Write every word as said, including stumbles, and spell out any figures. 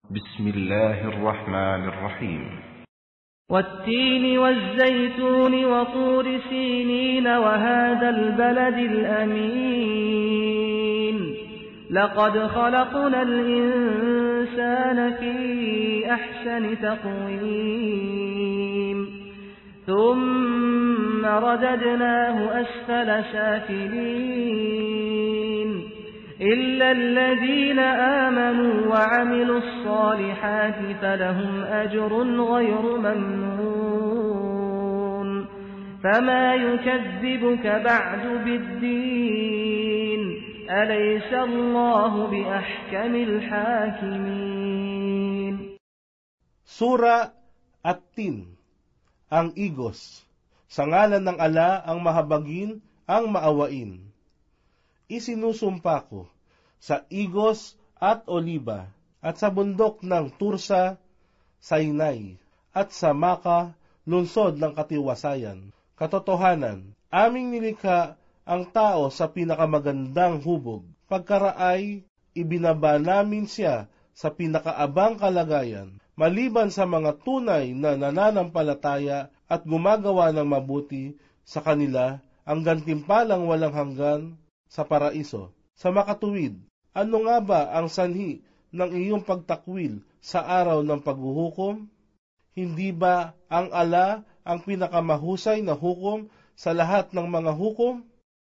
بسم الله الرحمن الرحيم والتين والزيتون وطور سينين وهذا البلد الأمين لقد خلقنا الإنسان في أحسن تقويم ثم رددناه أسفل سافلين إلا الذين آمنوا وعملوا الصالحات فلهم أجر غير ممنون فما يكذبك بعد بالدين أليس الله بأحكم الحاكمين. Sura At-Tin, ang Igos. Sa ngalan ng Ala ang mahabagin, ang maawain. Isinusumpa ko sa Igos at Oliba, at sa bundok ng Tursa, Sinai, at sa Maka, lungsod ng katiwasayan. Katotohanan, aming nilikha ang tao sa pinakamagandang hubog. Pagkaraay, ibinaba namin siya sa pinakaabang kalagayan, maliban sa mga tunay na nananampalataya at gumagawa ng mabuti sa kanila ang gantimpalang walang hanggan sa paraiso. Sa makatuwid, ano nga ba ang sanhi ng iyong pagtakwil sa araw ng paghuhukom? Hindi ba ang Ala ang pinakamahusay na hukom sa lahat ng mga hukom?